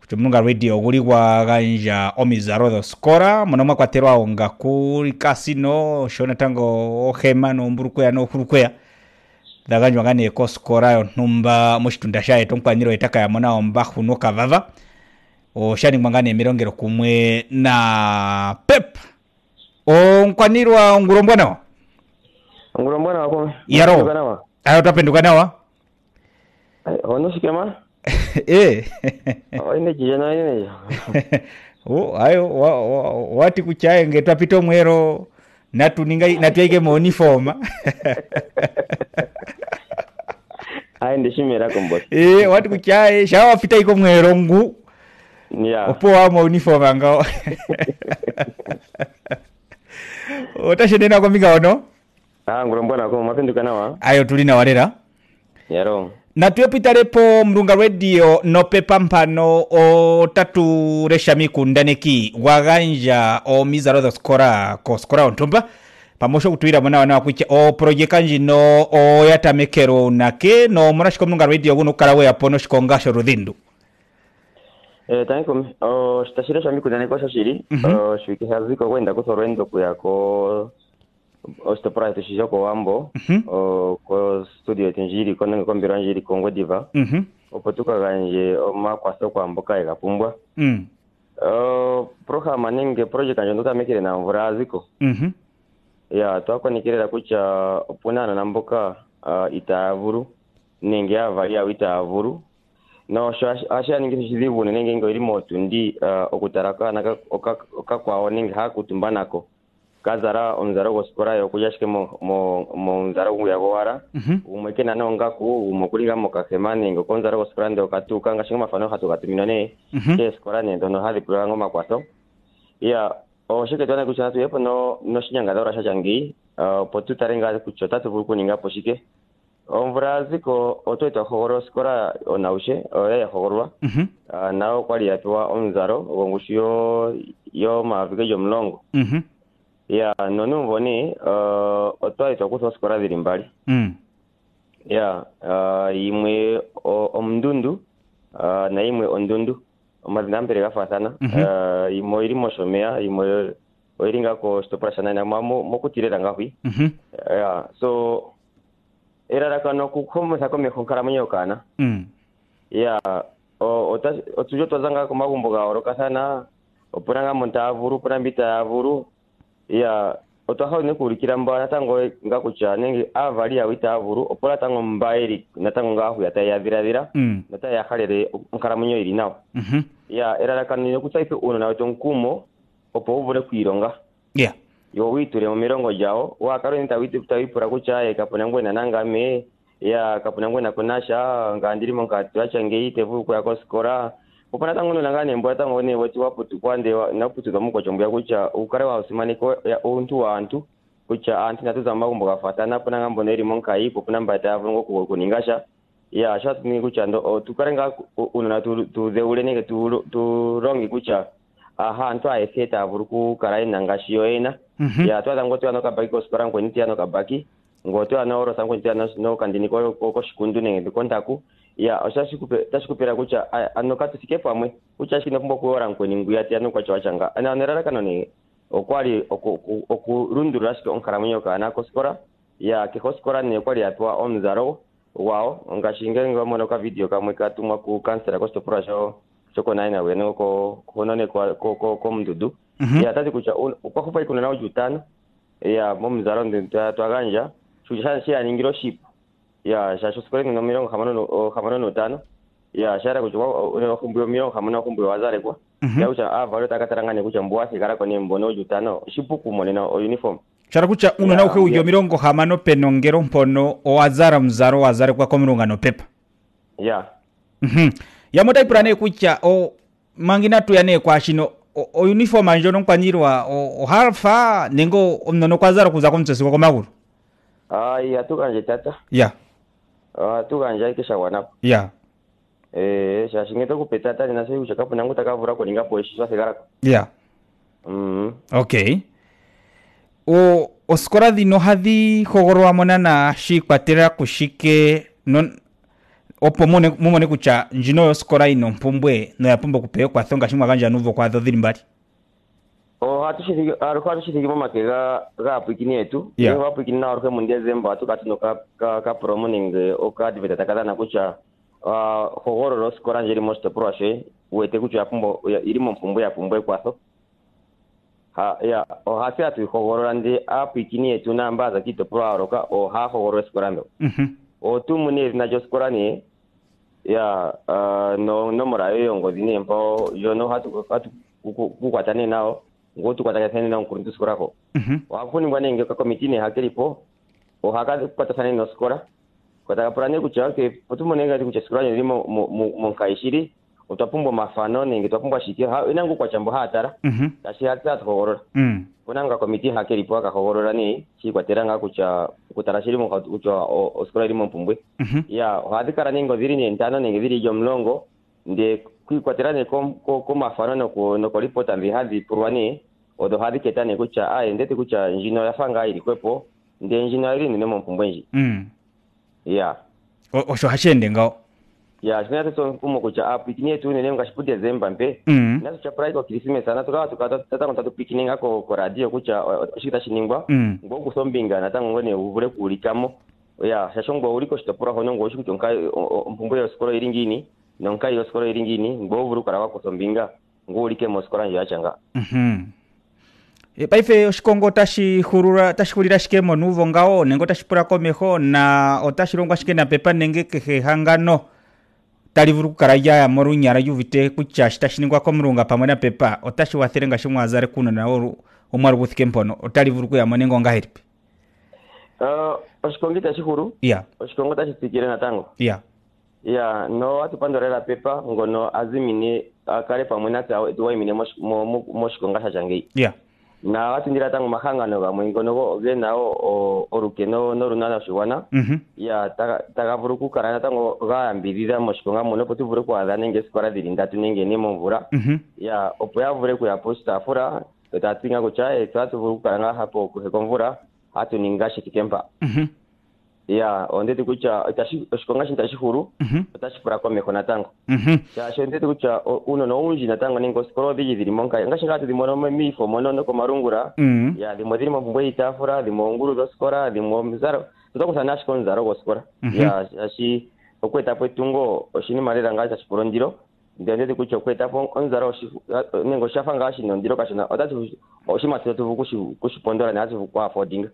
Mulunga Radio guli kwa ganja omizaro do skora muno mwakwaterwa onga kuri kasino shona tango ohema no mburukwea no kurukwea daganjwa ngane ko skora yo numba mushitunda shaye tonkwaniro etaka ya mona omba huno kavava o shani mwangane mirongero kumwe na Pep o nkwanirwa ngurombwana wako yaro ayo tapenduka nawa ono shikema ine jana ine ayo wati kuchaye ngetwapito mwero natuyaike monifoma ndishimira kombo wati kuchaye shawa fita iko mwero ngu opo wa monifoma ngao otashenena kwa minga ono ngurombwana ko mapenduka nawa ayo tulina walera yaro natwepitalepo Mulunga Radio no Pepa mpano o tatu reshami kundaneki waganja o mizaro do skora ko skora ontomba pamosho kutuira mwana wana wakuche o projeka njino o yatamekero nake no murashiko Mulunga Radio guno kalawe yapono shikongasho rudhindu tanko stashira shami kundaneki shashiri shwiki haziko kwenda kuthorendo kuyako ostopora tushijoko wambo ko studio tinjiri kona kombira njiri Kongo Diva opotuka ganje makwaso kwa mboka ikapumbwa programa ninge project njo ndotamekere na mvura ziko ya twako nikirera kucha opunana na mboka itavuru ninge avalia itavuru no asha ninge shizivu ninge ngo iri motundi okutaraka naka okakwa ninge hakutumbanako kazara onzaro goskora yo kuyashike mo nzaro ya goara umwekena no ngaku umukuliga mo kakemani ngo konzaro goskora ndo katuka ngashinga mafano hatu katuminone ke skora ne ndo hali kurango makwato ya shike twana kuchana tu yepo no shinyanga dora shajangi potu tarenga kuchota tu buku ninga poshike omvura ziko otweta horo skora onaushe ya horwa nao kwali atwa onzaro ngushiyo yo mavike yo mlongo ya nonu mboni otwa itokuso skora zili mbali ya imwe omndundu na imwe ondundu omadinambere gafatana imwe iri moshomea imwe oiringa ko stopra sana na mokutirera ngahwi ya so era kana kukhomesa kome khonkara mnyokana ya otujo twazanga ko magumbo ga orokasana opuranga montavuru purambita avuru ya otaho ne kurikira mbana tango ngakuchane ngi avali ya witavuru opola tango mbairi natango ngahu ya tayaviravira nata ya khalere nkaramunyo iri nawo ya era kanine kutsaipe uno nawe tonkumo opo ubure kwironga yo witure mu mirongo jawo wa karo nta witu tayipura kuchaye kaponangwe nanangame ya kaponangwe nakonasha ngandiri monkatu achangeite vuko ya koskora upana tangono nangane mbwa tangone wati waputu kwande naputu gamuko chombya kucha ukare wa usimaniko ya untu wa antu kucha anti natuza magumbo gafatana pona ngambo neri monka ipo pona mbata avungo kuningasha ya shatu ni kucha ndo tukarenga unona tu zeule nege tu rongi kucha antu aeseta avuruku karai nangashiyo ena ya twaza ngoto ano kabaki kospara nkweniti ano kabaki ngoto ano oro sankwenti ano no kandini ko shikundu nege kontaku ya tashikupera kucha anokatu sike pamwe kucha shino kumbo kuora nkweni nguyati ano kwa chawachanga ana nerara kanone okwali okurundura shike onkaramunyo kana koskora ya kikoskora ne kwali atwa onzaro wao ngashinge ngomono ka video kamwe katumwa ku kansera kostopora choko naina weno ko honone ko mdudu ya tati kucha kwa kupa ikuno na ujutano ya momzaro ndo twaganja chucha shia ningiro ship ya shasho skole no mirongo hamano no tano ya shara kuchwa kumbyo mirongo hamano kumbyo wazare kwa ya ucha avalo takatarangane kucha mbwasi kara kone mbono jutano shipuku monena uniform shara kucha uno na ukwe ujo mirongo hamano penongero mpono wazara mzaro wazare kwa komirunga no Pepa ya ya mota ipurane kucha mangina tu yane kwa shino uniform anjono kwanyirwa harfa nengo omnono kwazara kuza komtsesiko komaguru ya tukanje tata ya tukanje kisha wanapo ya shashingeto kupetata nina seyu chakapu nangu takavura kulinga poeshishwa segarako ya okay oskora dino hathi khogorwa mona na shikwatera kushike non opo mumone kucha njino yoskora ino mpumbwe no yapumba kupeyo kwa thonga shimwa kanja nuvo kwa dhodhiri mbali. Hatushithiki mamake ga apwikini yetu. Yeah. Apwikini na orke mundezemba tukati no ka promoting okadiveta takadana kucha hogororo skora njeri mosto proashe wete kucha apumbo irimo mpumbwe apumbwe kwaso. Hasi atu hogorora ndi apwikini yetu na ambaza kito pro aroka hogororo skorando. Tu munezi na jo skorani no morayo yongo dine mpo yono hatu kukwatane nao ngotu kwatakasane nao kuruntu skorako. Wakuni ngwanenge ka komitini hakelipo hakazi kwatasane no skora kwatakapurane kucha ke potumonenga kucha skora ndimo monkaishiri utapumbo mafano nenge twapumba shikia inangu kwa chambo hatara tashi hatata hogorora kunanga komiti hakelipo akahogorora ni chikwateranga kucha kutarashiri mo kucha oskora limo mpumbwe hadikara ningo ziri ni ntano nenge ziri jomlongo nde kwikwaterane ko mafano no ko ripota mbi hadi purwani odo hadi ketane kucha ndete kucha njino yafanga ili kwepo nde njino ili nemo mpumbwe nji osho hashende ngao sinata so kumo kucha apikini yetu nene ngashipute zemba mpe naso cha pride ko Christmas sana tukatata tatu pikininga ko radio kucha shita shiningwa ngoku sombinga natango ngone uvule kulikamo shashongwa uliko shitapura hono ngo shikuto nkai mpumbwe skoro iringini nonkai yo skoro iringini ngo uvulu karawa ko sombinga ngo ulike mo skoro nje achanga paife oshikongo tashihulira shikemo nuvo ngao nengo tashipura komeho na otashilongwa shikena pepa nenge kehe hangano talivuru kukala yaya morunyara yuvite kucha shitashiningwa komulunga pamwe na pepa otashiwathele nga shimwazale kuno na omwali guthike mpono otalivuru kuyamo nengo ngahelipi oshikongo tashihuru oshikongo tashitsikile natango no atupandorela pepa ngono azimine akale pamwe nata tuwaimine moshikonga shachangei na watindira tango mahangano gamwe ngono genao oruke no runana shiwana takavuru kukala tango gayambirira moshikonga muno potuvure kwaadha nenge sikora dhili ndatu nenge nemo mvura opo yavure kuyaposta afura tatinga kucha twatuvuru kukala nga hapo kuheko mvura hatu ningashi tikempa ondeti kucha oshikonga shintashihuru otashipura komeho natango shasho ondeti kucha uno no unji natango ningo sikoro dhiji dhili monka ngashingatu dhimono mifo mono no komarungura dhimo dhili mpumbwe itafura dhimo nguru do skora dhimo mzaro tutakusana shikon zaro go skora shashi okwetapo etungo oshini marera ngacha shipurondiro ndendeti kucha okwetapo onzaro ningo shafanga ashino ndiro kashina otati oshimatiro tuvu kushipondora nazi kwa affording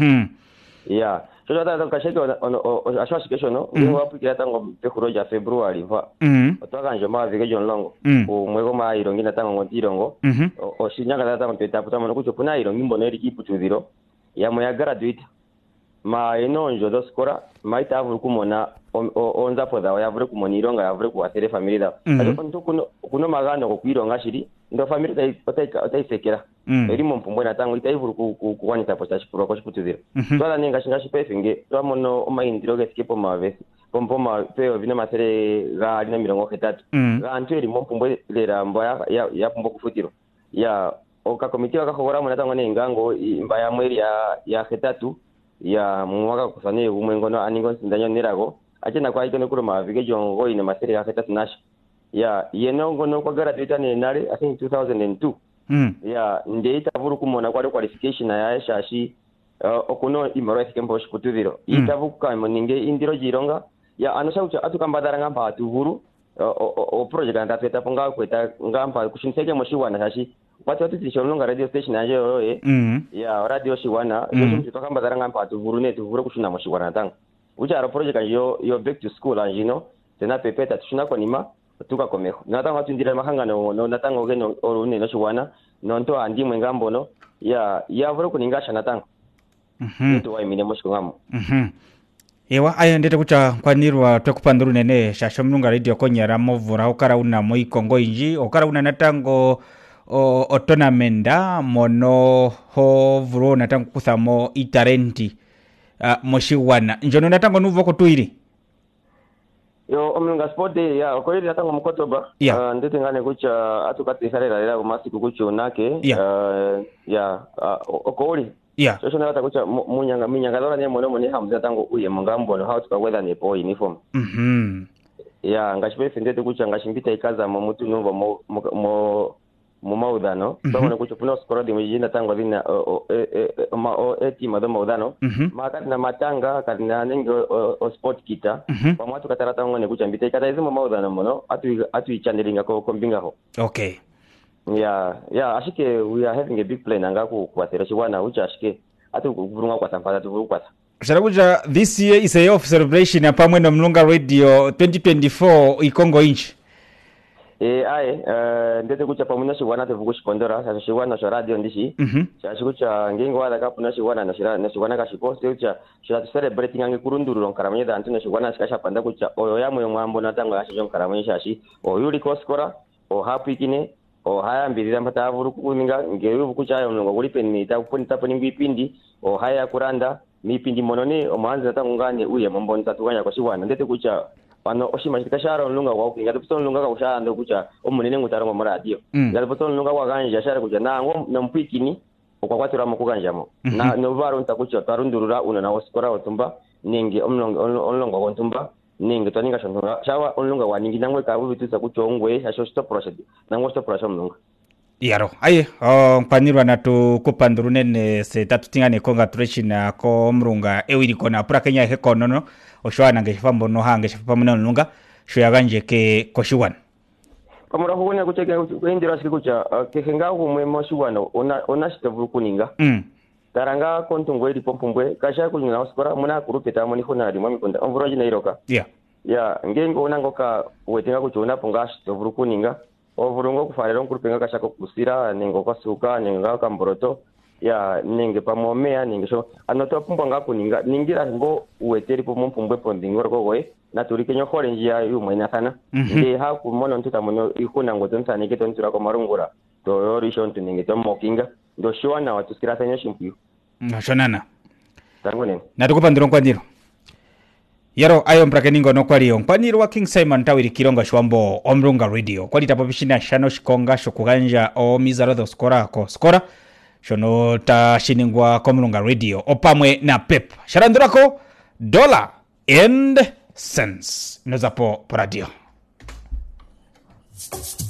so tata kasheke ashwashikesho no ngo apikira tango pekuro ja February va otwakanje mavike jonlongo umwego mairongina tango ngotirongo oshinyanga tata mpeta no kucho kuna irongi mbono eri kiputudiro yamo ya graduate ma enonjo do skora maita avuru kumona onza poda yavure kumona ironga yavure kuwatere family da nto kuno magano ko kwironga shiri ndo family otaisekera erimo mpumbwe natango itaivuru kuwanita posta shipuro ko shiputudiro twala ninga shingashi pefinge twamono omaindiro gesikepo mavesi pompoma peo vina masere ga alina mirongo ketatu ga antu erimo mpumbwe lera mboya ya pumbo kufutiro okakomiti wakahogora munatango nengango mbaya mweri ya ketatu mwaka kusane umwengono aningo sindanyo nerago achena kwa itono kuro mavike jongo ine masere ya ketatu nasha yenongo no kwa graduate nale I think 2002 ndeita vuru kumona kwa qualification ya shashi okuno imoro esikembo shiputudiro itavu kama ninge indiro jironga anosha ucha atukambadara ngamba atuvuru project ndateta ponga kweta ngamba kushinseke moshiwana shashi watu tishononga radio station ajo radio shiwana ndio tukambadara ngamba atuvuru ne tuvuru kushina moshiwana tanga ucha project yo back to school anjino tena pepeta tushina kwa nima tuka komeho natanga tundira mahangano no natanga ogeno orune no shiwana nonto andi mwengambo no vure kuningasha natanga nto waimine moshikongamo ewa ayo ndete kucha kwanirwa twekupanduru nene shasho mnunga radio konyara movura okara una moikongo inji okara una natango otonamenda mono ho vuro natango kuthamo itarenti moshiwana njono natango nuvo kutuiri omnunga sport day okoiri natango mukotoba ndete ngane kucha atukatisarera lera kumasiku kucho nake okori so na kucha minyanga lora ne mono moni hamza tango uye mungambo no how to weather ne po uniform ya ngachipe ndete kucha ngachimbita ikaza mu mutu numva mu maudano bamwe kucha puno skora de mujinda tangwa dina tima maudano makati na matanga kadina nengo sport kita pamwe tukatarata ngone kucha mbita ikata izimo maudano mono atu ichandelinga ko kombinga ho. Okay. Yeah, ashike we are having a big plan ngaku kwatera chiwana ucha ashike atu kuvurunga kwa tampata tuvuru kwata. Sharabuja, this year is a year of celebration ya pamwe na Mlunga Radio 2024 ikongo inchi. Ndete kucha pamwe na shiwana tevuku shikondora sasa shiwana sha radio ndishi shashikucha ngengo wala kapu na shiwana na shiwana kashipo seucha shatu celebrating ngange kurunduru nkaramanye da antuna shiwana shikasha panda kucha oyo yamwe mwambo na tango ashijo nkaramanye shashi oyuli koskora o happy kine o haya mbirira mpata avuru kuninga ngeyo kucha ayo mlongo kulipeni ta kuponita poningi ipindi o haya kuranda mipindi monone omanza tangungane uye mambo ntatuganya kwa shiwana ndete kucha pano oshima shikashara nlunga kwa kuinga tupso nlunga kwa kushara ndo kucha omunene ngutaro mu radio ngale tupso nlunga kwa ganja shara kucha nango nampikini kwa kwatura mukuganjamo na novaro ntakucha tarundurura una na oskora otumba ninge omlonga kwa ntumba ninge toninga shondora shawa onlunga wa ningi nangwe ka bubituza kuchongwe hasho stop procedure nango stop procedure mlunga yaro aye mpanirwa natu kupandurunene se tatutingane congratulation ko mrunga ewiri kona pura Kenya hekonono oshwana ngeshifambo no hange shifambo nlunga shoyaganje ke koshiwan pamura huone kucheka kuendera shikucha kehenga humwe moshiwana ona shitavu kuninga taranga kontungwe lipompumwe kasha kunyina oskora muna kurupeta moni honari mwami konda omvroji na iroka ngengo onangoka wetenga kuchona ponga shitavu kuninga ovurungo kufarero nkurupenga kashako kusira ningo kwasuka ninga kamboroto ya ninge pamomea ninge so anoto pumba ngakuninga ningira ngo uweteri pompumbwe pondingoro kowe naturike nyokole njia yumwe nakana ndi ha kumono ntuta mono ikuna ngotonta nike tontura ko marungura to yorisho ntuninge to mokinga ndo shwana watu sikirata shimpiyo shonana tangone natukupandiro kwandiro yaro ayo mprakeningo no kwali yongpaniro wa King Simon tawiri kilonga shwambo omrunga radio kwali tapopishina shano shikonga shokuganja o mizaro skora ko skora shono ta shiningwa komrunga radio opamwe na pep sharandurako dollar and cents nozapo radio.